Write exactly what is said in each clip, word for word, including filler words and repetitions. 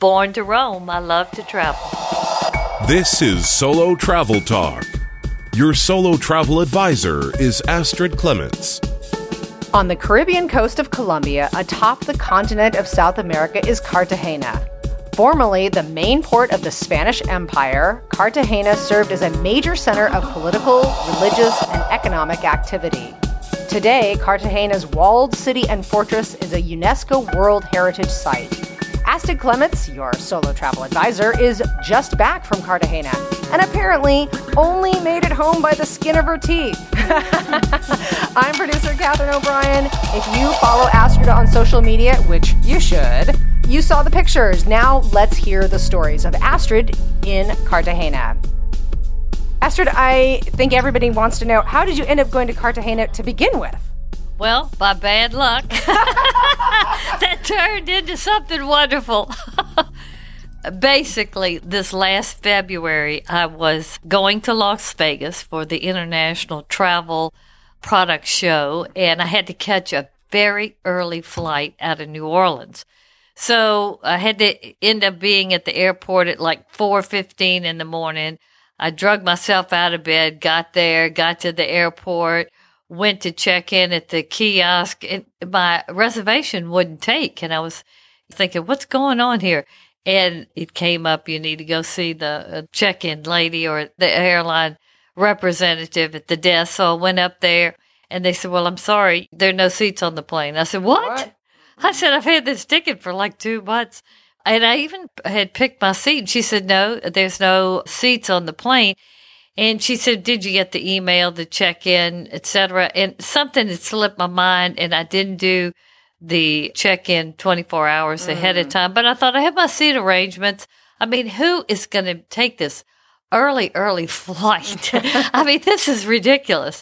born to roam. I love to travel. This is Solo Travel Talk. Your solo travel advisor is Astrid Clements. On the Caribbean coast of Colombia, atop the continent of South America, is Cartagena. Formerly the main port of the Spanish Empire, Cartagena served as a major center of political, religious, and economic activity. Today, Cartagena's walled city and fortress is a UNESCO World Heritage Site. Astrid Clements, your solo travel advisor, is just back from Cartagena and apparently only made it home by the skin of her teeth. I'm producer Catherine O'Brien. If you follow Astrid on social media, which you should, you saw the pictures. Now let's hear the stories of Astrid in Cartagena. Astrid, I think everybody wants to know, how did you end up going to Cartagena to begin with? Well, by bad luck, that turned into something wonderful. Basically, this last February, I was going to Las Vegas for the International Travel Product Show, and I had to catch a very early flight out of New Orleans. So I had to end up being at the airport at like four fifteen in the morning. I drug myself out of bed, got there, got to the airport, went to check in at the kiosk, and my reservation wouldn't take. And I was thinking, what's going on here? And it came up, you need to go see the check-in lady or the airline representative at the desk. So I went up there, and they said, well, I'm sorry, there are no seats on the plane. I said, what? what? I said, I've had this ticket for like two months. And I even had picked my seat. And she said, no, there's no seats on the plane. And she said, did you get the email, the check-in, et cetera? And something had slipped my mind, and I didn't do the check-in twenty-four hours mm. ahead of time. But I thought I have my seat arrangements. I mean, who is going to take this early, early flight? I mean, this is ridiculous.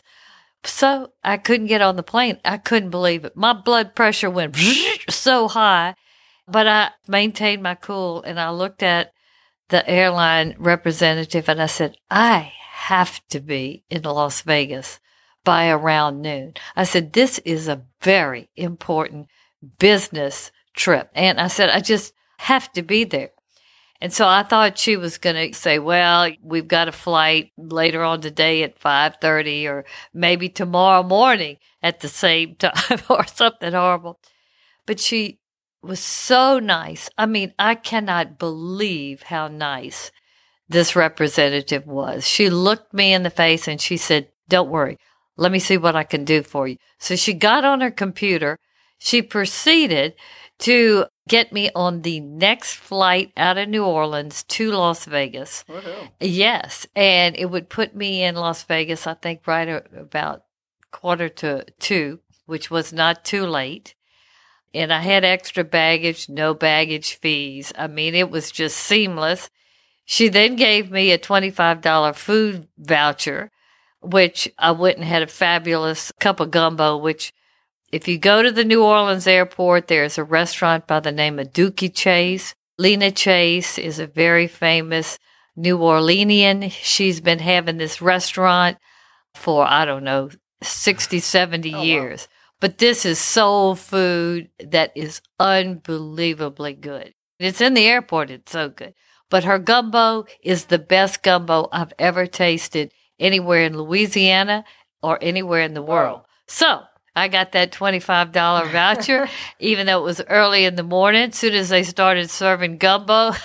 So I couldn't get on the plane. I couldn't believe it. My blood pressure went so high, but I maintained my cool, and I looked at the airline representative, and I said, I have to be in Las Vegas by around noon. I said, this is a very important business trip. And I said, I just have to be there. And so I thought she was going to say, well, we've got a flight later on today at five thirty or maybe tomorrow morning at the same time or something horrible. But she was so nice. I mean, I cannot believe how nice this representative was. She looked me in the face and she said, don't worry, let me see what I can do for you. So she got on her computer. She proceeded to get me on the next flight out of New Orleans to Las Vegas. Woohoo. Yes. And it would put me in Las Vegas, I think, right about quarter to two, which was not too late. And I had extra baggage, no baggage fees. I mean, it was just seamless. She then gave me a twenty-five dollars food voucher, which I went and had a fabulous cup of gumbo, which if you go to the New Orleans airport, there's a restaurant by the name of Dooky Chase. Lena Chase is a very famous New Orleanian. She's been having this restaurant for, I don't know, sixty, seventy oh, years. Wow. But this is soul food that is unbelievably good. It's in the airport. It's so good. But her gumbo is the best gumbo I've ever tasted anywhere in Louisiana or anywhere in the world. Wow. So I got that twenty-five dollars voucher, even though it was early in the morning. As soon as they started serving gumbo,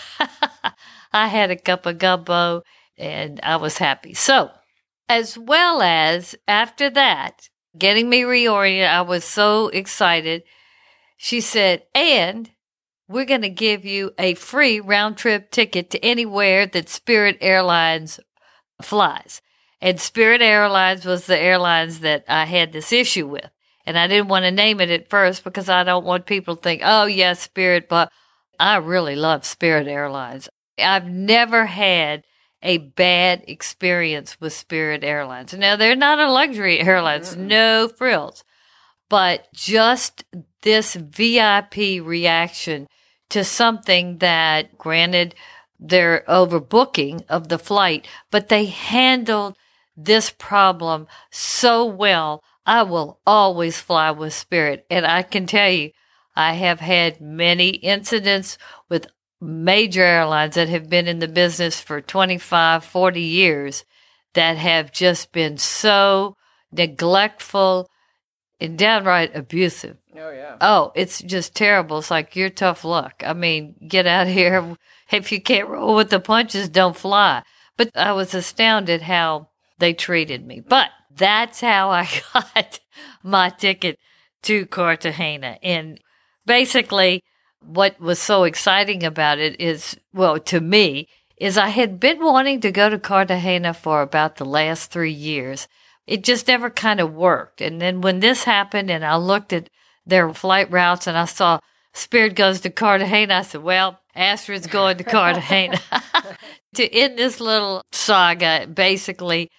I had a cup of gumbo, and I was happy. So as well as after that, getting me reoriented, I was so excited. She said, and we're going to give you a free round-trip ticket to anywhere that Spirit Airlines flies. And Spirit Airlines was the airlines that I had this issue with. And I didn't want to name it at first because I don't want people to think, oh, yes, Spirit, but I really love Spirit Airlines. I've never had a bad experience with Spirit Airlines. Now, they're not a luxury airlines, mm-hmm. no frills, but just this V I P reaction to something that, granted, they're overbooking of the flight, but they handled this problem so well. I will always fly with Spirit. And I can tell you, I have had many incidents with major airlines that have been in the business for twenty-five, forty years that have just been so neglectful and downright abusive. Oh, yeah. Oh, it's just terrible. It's like, you're tough luck. I mean, get out of here. If you can't roll with the punches, don't fly. But I was astounded how they treated me. But that's how I got my ticket to Cartagena. And basically, what was so exciting about it is, well, to me, is I had been wanting to go to Cartagena for about the last three years. It just never kind of worked. And then when this happened and I looked at their flight routes and I saw Spirit goes to Cartagena, I said, well, Astrid's going to Cartagena. To end this little saga, basically,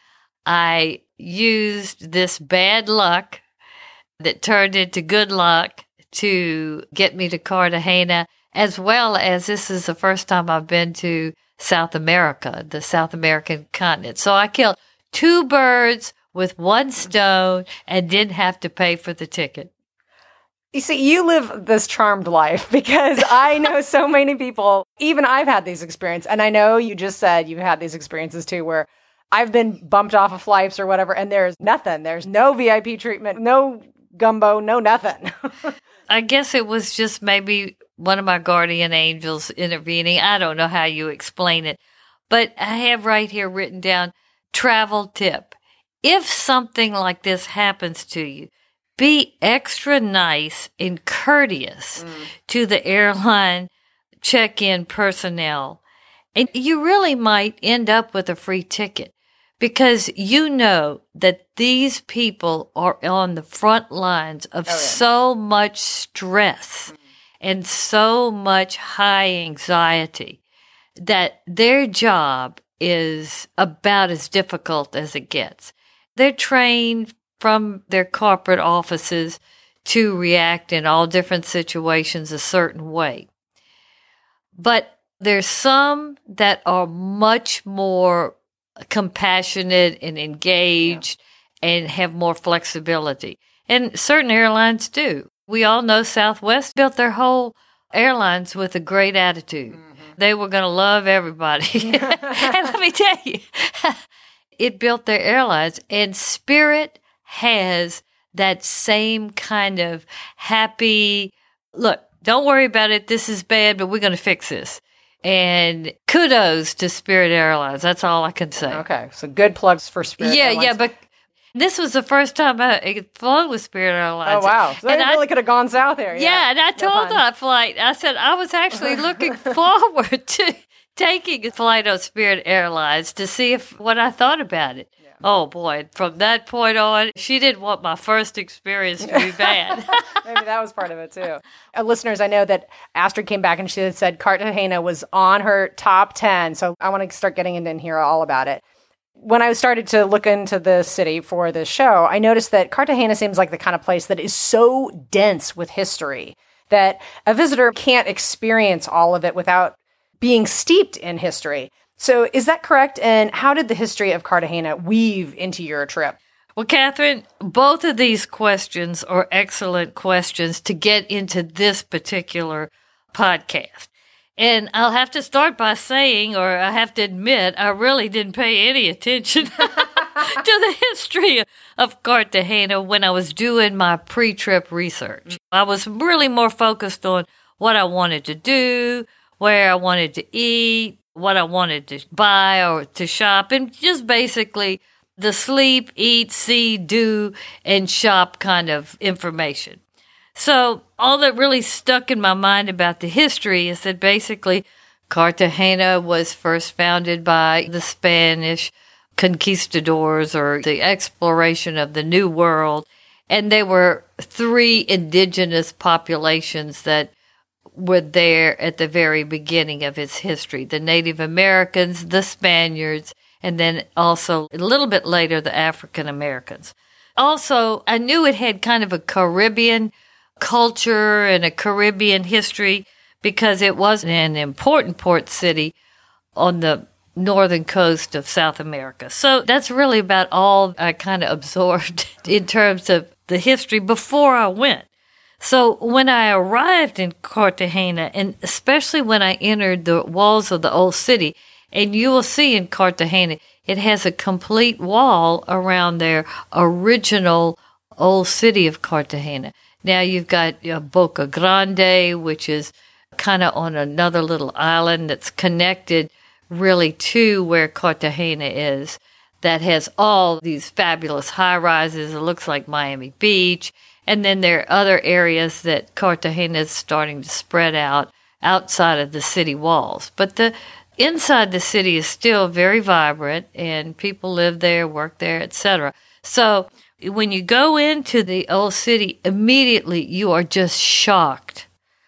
I used this bad luck that turned into good luck to get me to Cartagena, as well as this is the first time I've been to South America, the South American continent. So I killed two birds with one stone and didn't have to pay for the ticket. You see, you live this charmed life because I know so many people, even I've had these experiences. And I know you just said you've had these experiences too, where I've been bumped off of flights or whatever, and there's nothing. There's no V I P treatment, no gumbo, no nothing. I guess it was just maybe one of my guardian angels intervening. I don't know how you explain it, but I have right here written down, travel tip. If something like this happens to you, be extra nice and courteous mm. to the airline check-in personnel. And you really might end up with a free ticket because you know that these people are on the front lines of oh, yeah. so much stress mm. and so much high anxiety that their job is about as difficult as it gets. They're trained from their corporate offices to react in all different situations a certain way. But there's some that are much more compassionate and engaged yeah. and have more flexibility. And certain airlines do. We all know Southwest built their whole airlines with a great attitude. Mm-hmm. They were going to love everybody. And let me tell you, it built their airlines, and Spirit has that same kind of happy, look, don't worry about it. This is bad, but we're going to fix this. And kudos to Spirit Airlines. That's all I can say. Okay. So good plugs for Spirit yeah, Airlines. Yeah, but this was the first time I had flown with Spirit Airlines. Oh, wow. So and they I really could have gone south there. Yeah, yeah and I told that flight, I said I was actually looking forward to taking a flight on Spirit Airlines to see if what I thought about it. Yeah. Oh, boy. From that point on, she didn't want my first experience to be bad. Maybe that was part of it, too. Uh, listeners, I know that Astrid came back and she had said Cartagena was on her top ten, so I want to start getting into and hear all about it. When I started to look into the city for this show, I noticed that Cartagena seems like the kind of place that is so dense with history that a visitor can't experience all of it without being steeped in history. So is that correct? And how did the history of Cartagena weave into your trip? Well, Catherine, both of these questions are excellent questions to get into this particular podcast. And I'll have to start by saying, or I have to admit, I really didn't pay any attention to the history of Cartagena when I was doing my pre-trip research. I was really more focused on what I wanted to do, where I wanted to eat, what I wanted to buy or to shop, and just basically the sleep, eat, see, do, and shop kind of information. So all that really stuck in my mind about the history is that basically Cartagena was first founded by the Spanish conquistadors, or the exploration of the New World. And there were three indigenous populations that were there at the very beginning of its history: the Native Americans, the Spaniards, and then also a little bit later, the African Americans. Also, I knew it had kind of a Caribbean culture and a Caribbean history because it was an important port city on the northern coast of South America. So that's really about all I kind of absorbed in terms of the history before I went. So when I arrived in Cartagena, and especially when I entered the walls of the old city, and you will see in Cartagena, it has a complete wall around their original old city of Cartagena. Now you've got uh, Boca Grande, which is kind of on another little island that's connected really to where Cartagena is, that has all these fabulous high-rises. It looks like Miami Beach. And then there are other areas that Cartagena is starting to spread out outside of the city walls. But the inside the city is still very vibrant, and people live there, work there, et cetera. So when you go into the old city, immediately you are just shocked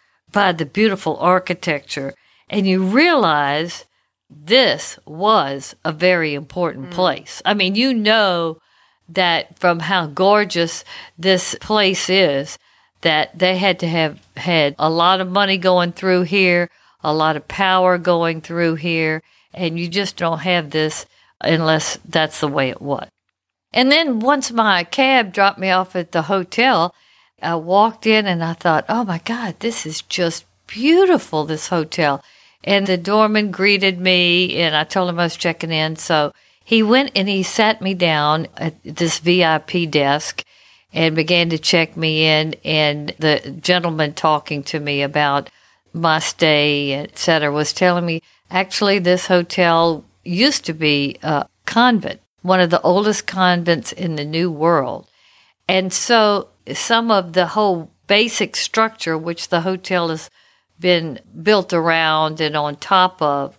by the beautiful architecture, and you realize this was a very important mm. place. I mean, you know that from how gorgeous this place is, that they had to have had a lot of money going through here, a lot of power going through here, and you just don't have this unless that's the way it was. And then once my cab dropped me off at the hotel, I walked in and I thought, oh my God, this is just beautiful, this hotel. And the doorman greeted me, and I told him I was checking in, so he went and he sat me down at this V I P desk and began to check me in, and the gentleman talking to me about my stay, et cetera, was telling me, actually, this hotel used to be a convent, one of the oldest convents in the New World. And so some of the whole basic structure, which the hotel has been built around and on top of,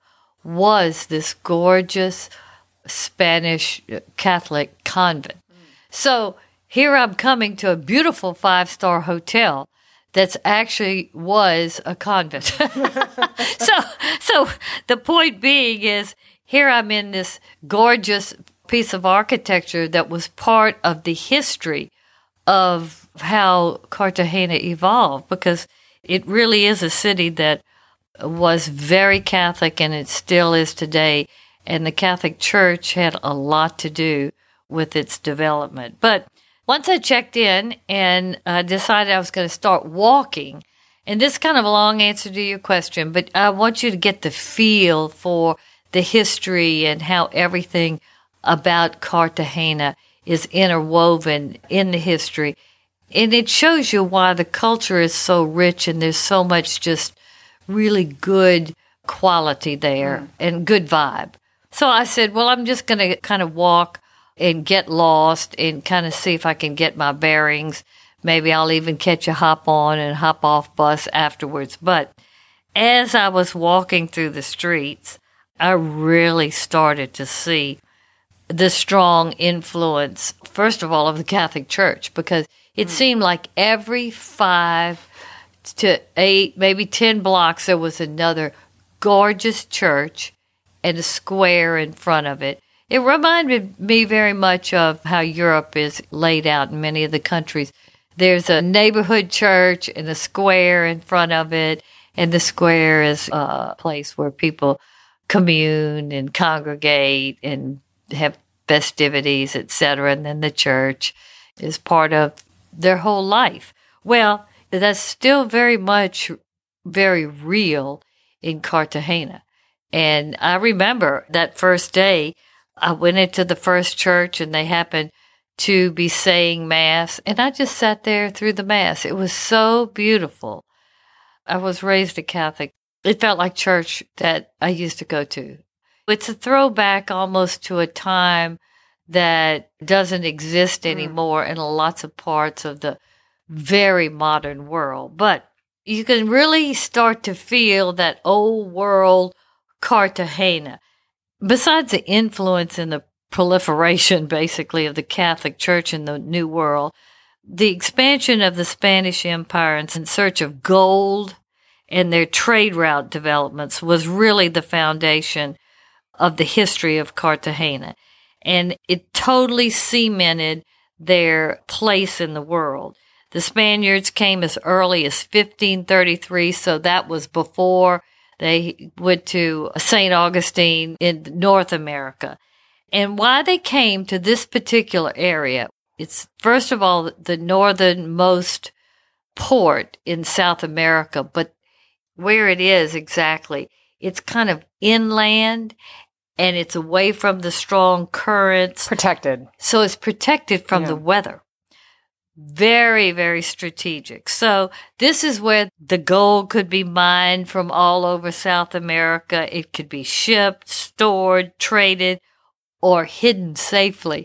was this gorgeous Spanish Catholic convent. Mm. So here I'm coming to a beautiful five-star hotel that's actually was a convent. so, so the point being is, here I'm in this gorgeous piece of architecture that was part of the history of how Cartagena evolved, because it really is a city that was very Catholic, and it still is today. And the Catholic Church had a lot to do with its development. But once I checked in and uh, decided I was going to start walking, and this is kind of a long answer to your question, but I want you to get the feel for the history and how everything about Cartagena is interwoven in the history. And it shows you why the culture is so rich, and there's so much just really good quality there mm. and good vibe. So I said, well, I'm just going to kind of walk and get lost and kind of see if I can get my bearings. Maybe I'll even catch a hop on and hop off bus afterwards. But as I was walking through the streets, I really started to see the strong influence, first of all, of the Catholic Church, because it mm. seemed like every five to eight, maybe ten blocks, there was another gorgeous church and a square in front of it. It reminded me very much of how Europe is laid out in many of the countries. There's a neighborhood church and a square in front of it, and the square is a place where people commune and congregate and have festivities, et cetera, and then the church is part of their whole life. Well, that's still very much very real in Cartagena. And I remember that first day, I went into the first church and they happened to be saying Mass, and I just sat there through the Mass. It was so beautiful. I was raised a Catholic. It felt like church that I used to go to. It's a throwback almost to a time that doesn't exist anymore mm. in lots of parts of the very modern world. But you can really start to feel that old world Cartagena. Besides the influence and the proliferation, basically, of the Catholic Church in the New World, the expansion of the Spanish Empire in search of gold and their trade route developments was really the foundation of the history of Cartagena. And it totally cemented their place in the world. The Spaniards came as early as fifteen thirty-three, so that was before they went to Saint Augustine in North America. And why they came to this particular area, it's first of all the northernmost port in South America, but where it is exactly, it's kind of inland and it's away from the strong currents. Protected. So it's protected from Yeah. the weather. Very, very strategic. So this is where the gold could be mined from all over South America. It could be shipped, stored, traded, or hidden safely.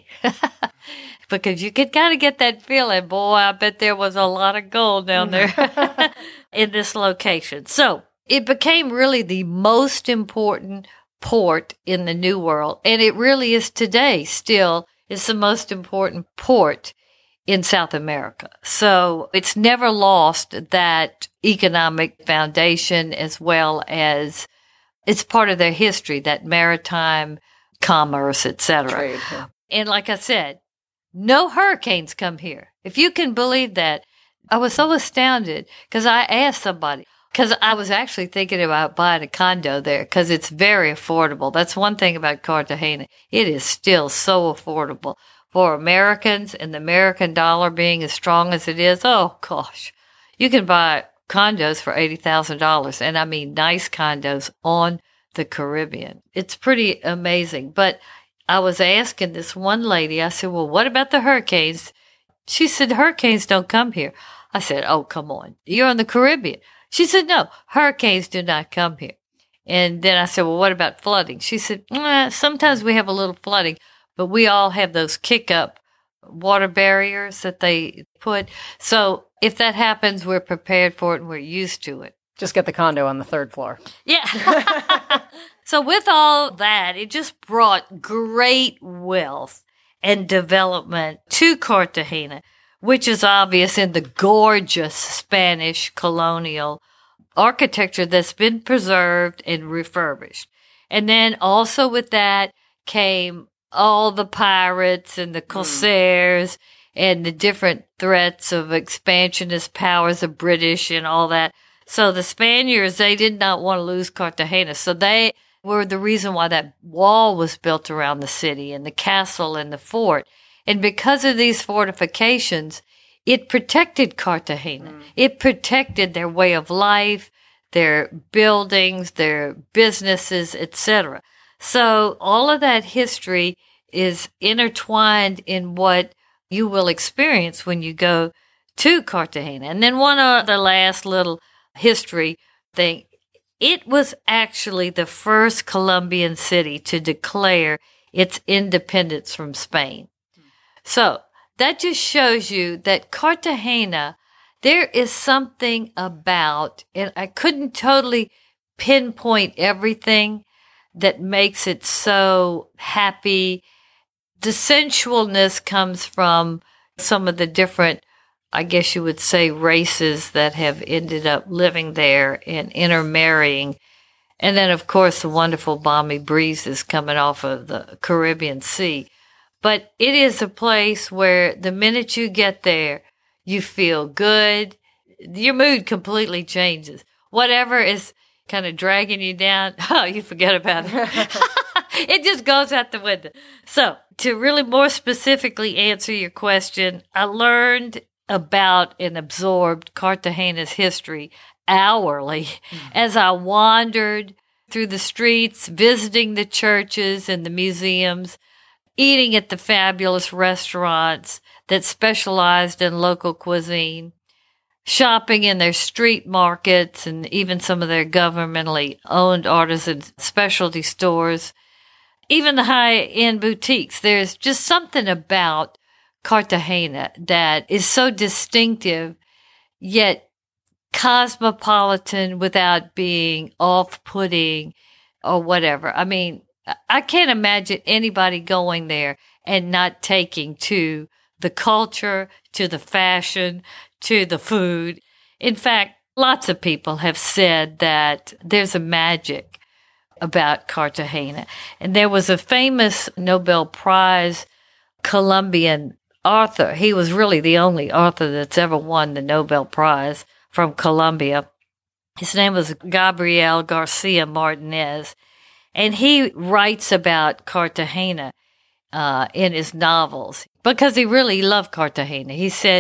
Because you could kind of get that feeling, boy, I bet there was a lot of gold down there in this location. So it became really the most important port in the New World. And it really is today still. It's the most important port in South America. So it's never lost that economic foundation as well as it's part of their history, that maritime commerce, et cetera. Trade, yeah. And like I said, no hurricanes come here. If you can believe that, I was so astounded because I asked somebody, because I was actually thinking about buying a condo there because it's very affordable. That's one thing about Cartagena. It is still so affordable. For Americans and the American dollar being as strong as it is, oh gosh, you can buy condos for eighty thousand dollars. And I mean nice condos on the Caribbean. It's pretty amazing. But I was asking this one lady, I said, well, what about the hurricanes? She said, hurricanes don't come here. I said, oh, come on. You're on the Caribbean. She said, no, hurricanes do not come here. And then I said, well, what about flooding? She said, eh, sometimes we have a little flooding, but we all have those kick-up water barriers that they put. So if that happens, we're prepared for it and we're used to it. Just get the condo on the third floor. Yeah. So with all that, it just brought great wealth and development to Cartagena, which is obvious in the gorgeous Spanish colonial architecture that's been preserved and refurbished. And then also with that came all the pirates and the corsairs mm. and the different threats of expansionist powers, the British and all that. So the Spaniards, they did not want to lose Cartagena. So they were the reason why that wall was built around the city and the castle and the fort. And because of these fortifications, it protected Cartagena. Mm. It protected their way of life, their buildings, their businesses, et cetera. So all of that history is intertwined in what you will experience when you go to Cartagena. And then one other last little history thing. It was actually the first Colombian city to declare its independence from Spain. So that just shows you that Cartagena, there is something about, and I couldn't totally pinpoint everything that makes it so happy. The sensualness comes from some of the different, I guess you would say, races that have ended up living there and intermarrying. And then, of course, the wonderful balmy breezes coming off of the Caribbean Sea. But it is a place where the minute you get there, you feel good. Your mood completely changes. Whatever is kind of dragging you down, oh, you forget about it. It just goes out the window. So to really more specifically answer your question, I learned about and absorbed Cartagena's history hourly mm-hmm. as I wandered through the streets, visiting the churches and the museums, eating at the fabulous restaurants that specialized in local cuisine, shopping in their street markets and even some of their governmentally owned artisan specialty stores, even the high-end boutiques. There's just something about Cartagena that is so distinctive, yet cosmopolitan without being off-putting or whatever. I mean, I can't imagine anybody going there and not taking to the culture, to the fashion, to the food. In fact, lots of people have said that there's a magic about Cartagena. And there was a famous Nobel Prize Colombian author. He was really the only author that's ever won the Nobel Prize from Colombia. His name was Gabriel Garcia Martinez. And he writes about Cartagena uh, in his novels because he really loved Cartagena. He said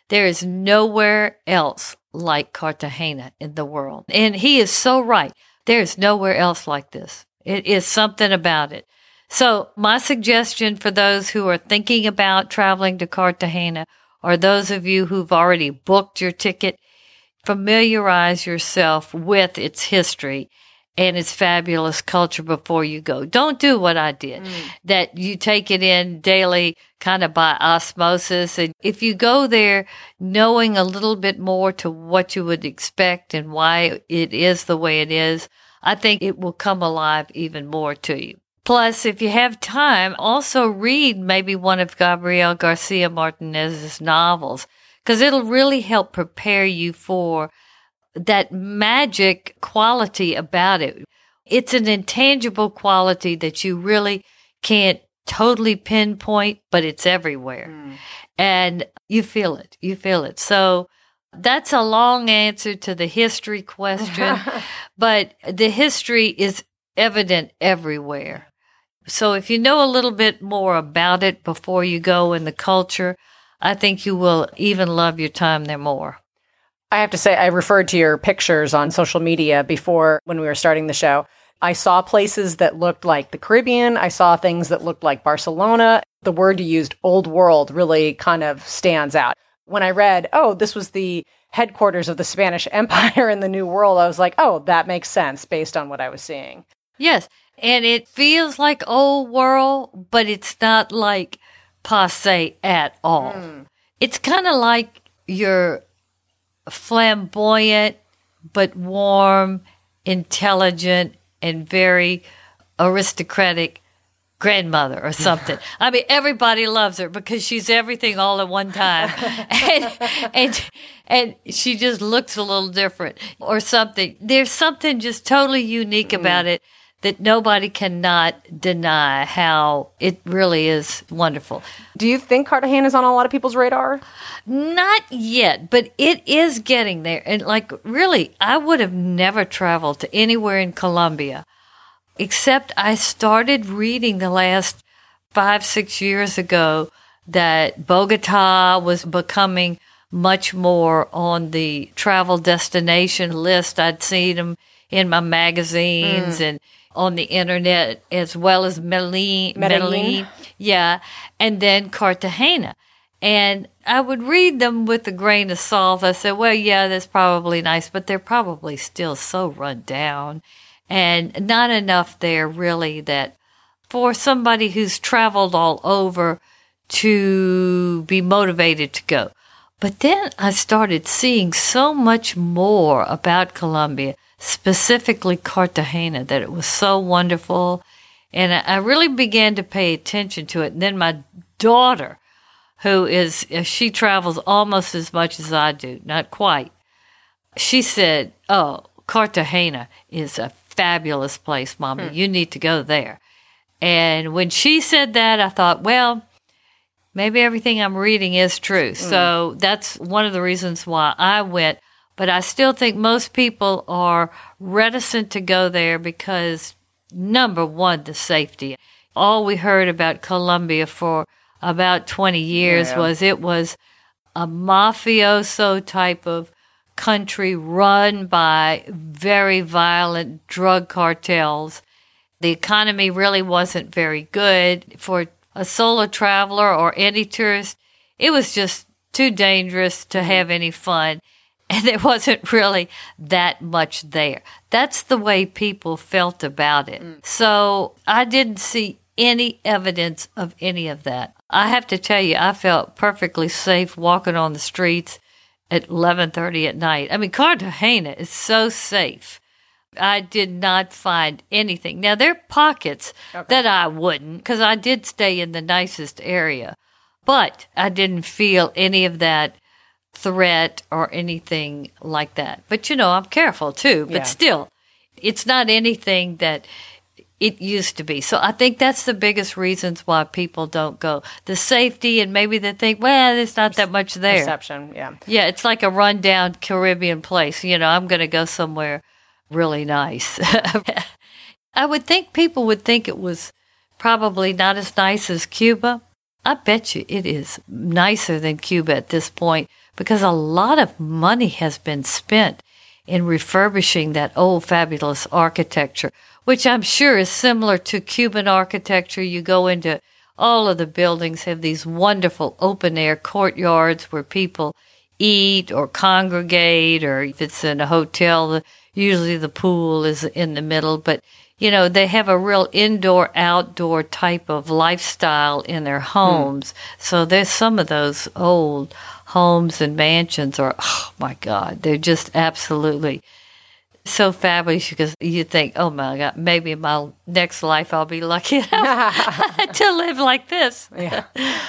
There is nowhere else like Cartagena in the world. And he is so right. There is nowhere else like this. It is something about it. So my suggestion for those who are thinking about traveling to Cartagena, or those of you who've already booked your ticket, familiarize yourself with its history and its fabulous culture before you go. Don't do what I did, mm. that you take it in daily kind of by osmosis. And if you go there knowing a little bit more to what you would expect and why it is the way it is, I think it will come alive even more to you. Plus, if you have time, also read maybe one of Gabriel Garcia Martinez's novels, because it'll really help prepare you for that magic quality about it. It's an intangible quality that you really can't totally pinpoint, but it's everywhere. Mm. And you feel it. You feel it. So that's a long answer to the history question, but the history is evident everywhere. So if you know a little bit more about it before you go in the culture, I think you will even love your time there more. I have to say, I referred to your pictures on social media before when we were starting the show. I saw places that looked like the Caribbean. I saw things that looked like Barcelona. The word you used, old world, really kind of stands out. When I read, oh, this was the headquarters of the Spanish Empire in the New World, I was like, oh, that makes sense based on what I was seeing. Yes, and it feels like old world, but it's not like passé at all. Mm. It's kind of like your flamboyant but warm, intelligent, and very aristocratic grandmother or something. I mean, everybody loves her because she's everything all at one time. and, and, and she just looks a little different or something. There's something just totally unique mm. about it that nobody cannot deny how it really is wonderful. Do you think Cartagena is on a lot of people's radar? Not yet, but it is getting there. And like, really, I would have never traveled to anywhere in Colombia, except I started reading the last five, six years ago that Bogota was becoming much more on the travel destination list. I'd seen them in my magazines mm. and on the internet, as well as Medellin, Medellin. Medellin. Yeah. And then Cartagena. And I would read them with a grain of salt. I said, well, yeah, that's probably nice, but they're probably still so run down and not enough there really that for somebody who's traveled all over to be motivated to go. But then I started seeing so much more about Colombia, specifically Cartagena, that it was so wonderful. And I really began to pay attention to it. And then my daughter, who is, she travels almost as much as I do, not quite, she said, oh, Cartagena is a fabulous place, Mama. Hmm. You need to go there. And when she said that, I thought, well, maybe everything I'm reading is true. Mm. So that's one of the reasons why I went. But I still think most people are reticent to go there because, number one, the safety. All we heard about Colombia for about twenty years yeah. was it was a mafioso type of country run by very violent drug cartels. The economy really wasn't very good for a solo traveler or any tourist. It was just too dangerous to have any fun. And there wasn't really that much there. That's the way people felt about it. Mm. So I didn't see any evidence of any of that. I have to tell you, I felt perfectly safe walking on the streets at eleven thirty at night. I mean, Cartagena is so safe. I did not find anything. Now, there are pockets okay. that I wouldn't, because I did stay in the nicest area. But I didn't feel any of that threat or anything like that. But, you know, I'm careful, too. But yeah. still, it's not anything that it used to be. So I think that's the biggest reasons why people don't go. The safety, and maybe they think, well, there's not that much there. Perception, yeah. Yeah, it's like a rundown Caribbean place. You know, I'm going to go somewhere really nice. I would think people would think it was probably not as nice as Cuba. I bet you it is nicer than Cuba at this point because a lot of money has been spent in refurbishing that old fabulous architecture, which I'm sure is similar to Cuban architecture. You go into all of the buildings have these wonderful open air courtyards where people eat or congregate, or if it's in a hotel, usually the pool is in the middle. But, you know, they have a real indoor, outdoor type of lifestyle in their homes. Mm. So there's some of those old homes and mansions are, oh my God, they're just absolutely so fabulous, because you think, oh my God, maybe in my next life I'll be lucky enough to live like this. Yeah.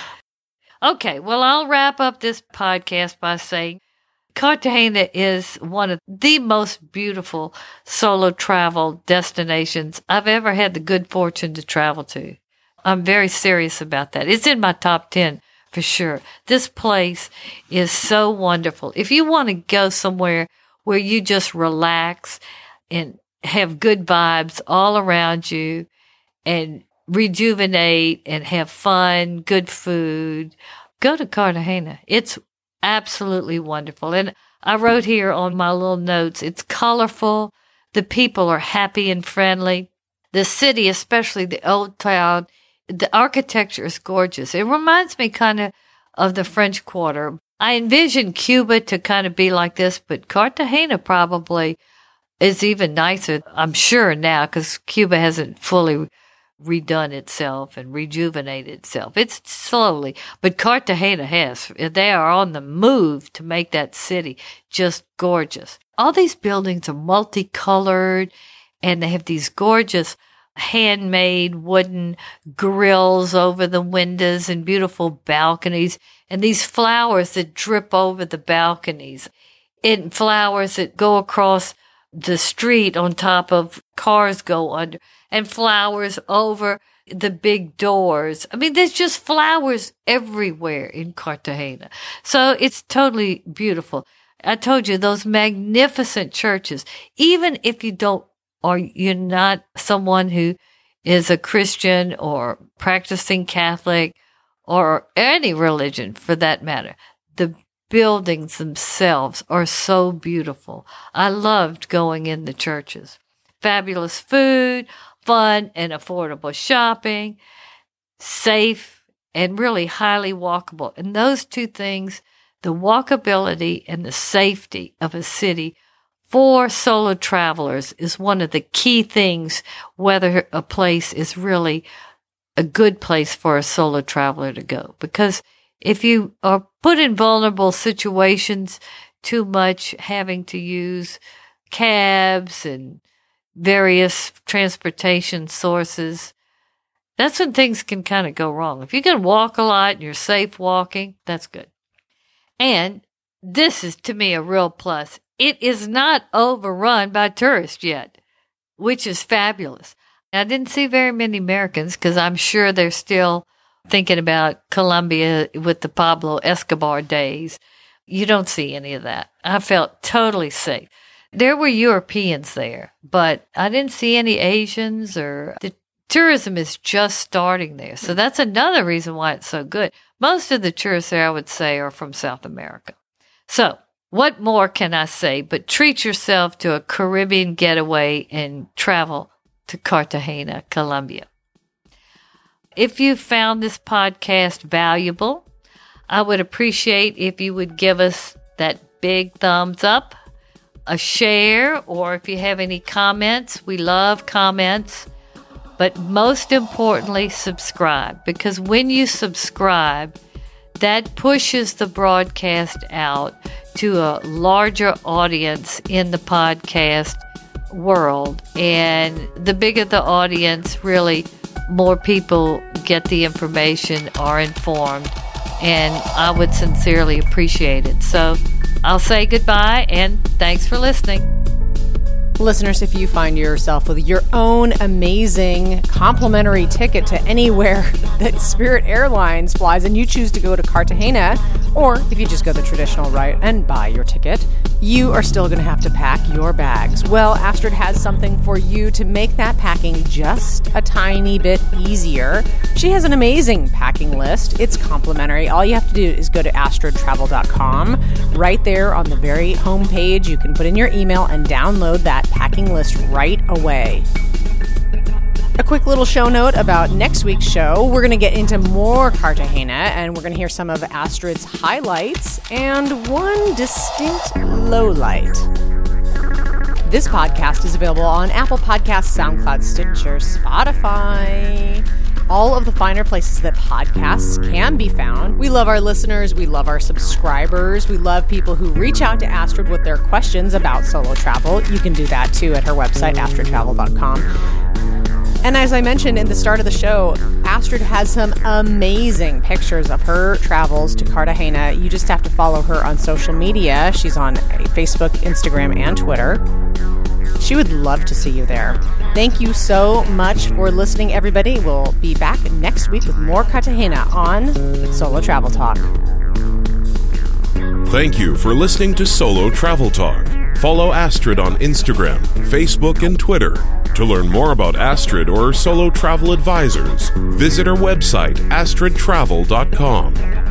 Okay, well, I'll wrap up this podcast by saying Cartagena is one of the most beautiful solo travel destinations I've ever had the good fortune to travel to. I'm very serious about that. It's in my top ten for sure. This place is so wonderful. If you want to go somewhere where you just relax and have good vibes all around you and rejuvenate and have fun, good food, go to Cartagena. It's absolutely wonderful. And I wrote here on my little notes, it's colorful. The people are happy and friendly. The city, especially the old town, the architecture is gorgeous. It reminds me kind of of the French Quarter. I envision Cuba to kind of be like this, but Cartagena probably is even nicer, I'm sure now, because Cuba hasn't fully redone itself and rejuvenated itself. It's slowly, but Cartagena has. They are on the move to make that city just gorgeous. All these buildings are multicolored, and they have these gorgeous handmade wooden grills over the windows and beautiful balconies, and these flowers that drip over the balconies, and flowers that go across the street on top of cars go under, and flowers over the big doors. I mean, there's just flowers everywhere in Cartagena. So it's totally beautiful. I told you, those magnificent churches, even if you don't, or you're not someone who is a Christian or practicing Catholic or any religion for that matter, the buildings themselves are so beautiful. I loved going in the churches. Fabulous food, fun and affordable shopping, safe and really highly walkable. And those two things, the walkability and the safety of a city for solo travelers, is one of the key things, whether a place is really a good place for a solo traveler to go. Because if you are put in vulnerable situations too much, having to use cabs and various transportation sources, that's when things can kind of go wrong. If you can walk a lot and you're safe walking, that's good. And this is, to me, a real plus. It is not overrun by tourists yet, which is fabulous. I didn't see very many Americans, because I'm sure they're still thinking about Colombia with the Pablo Escobar days. You don't see any of that. I felt totally safe. There were Europeans there, but I didn't see any Asians, or the tourism is just starting there. So that's another reason why it's so good. Most of the tourists there, I would say, are from South America. So what more can I say but treat yourself to a Caribbean getaway and travel to Cartagena, Colombia. If you found this podcast valuable, I would appreciate if you would give us that big thumbs up, a share, or if you have any comments. We love comments. But most importantly, subscribe. Because when you subscribe, that pushes the broadcast out to a larger audience in the podcast world. And the bigger the audience, really, more people get the information, are informed, and I would sincerely appreciate it. So I'll say goodbye, and thanks for listening. Listeners, if you find yourself with your own amazing complimentary ticket to anywhere that Spirit Airlines flies and you choose to go to Cartagena, or if you just go the traditional route and buy your ticket, you are still going to have to pack your bags. Well, Astrid has something for you to make that packing just a tiny bit easier. She has an amazing packing list. It's complimentary. All you have to do is go to astrid travel dot com. Right there on the very home page, you can put in your email and download that packing list right away. A quick little show note about next week's show. We're going to get into more Cartagena, and we're going to hear some of Astrid's highlights and one distinct lowlight. This podcast is available on Apple Podcasts, SoundCloud, Stitcher, Spotify, all of the finer places that podcasts can be found. We love our listeners. We love our subscribers. We love people who reach out to Astrid with their questions about solo travel. You can do that, too, at her website, astrid travel dot com. And as I mentioned in the start of the show, Astrid has some amazing pictures of her travels to Cartagena. You just have to follow her on social media. She's on Facebook, Instagram, and Twitter. She would love to see you there. Thank you so much for listening, everybody. We'll be back next week with more Cartagena on Solo Travel Talk. Thank you for listening to Solo Travel Talk. Follow Astrid on Instagram, Facebook, and Twitter. To learn more about Astrid or Solo Travel Advisors, visit her website, astrid travel dot com.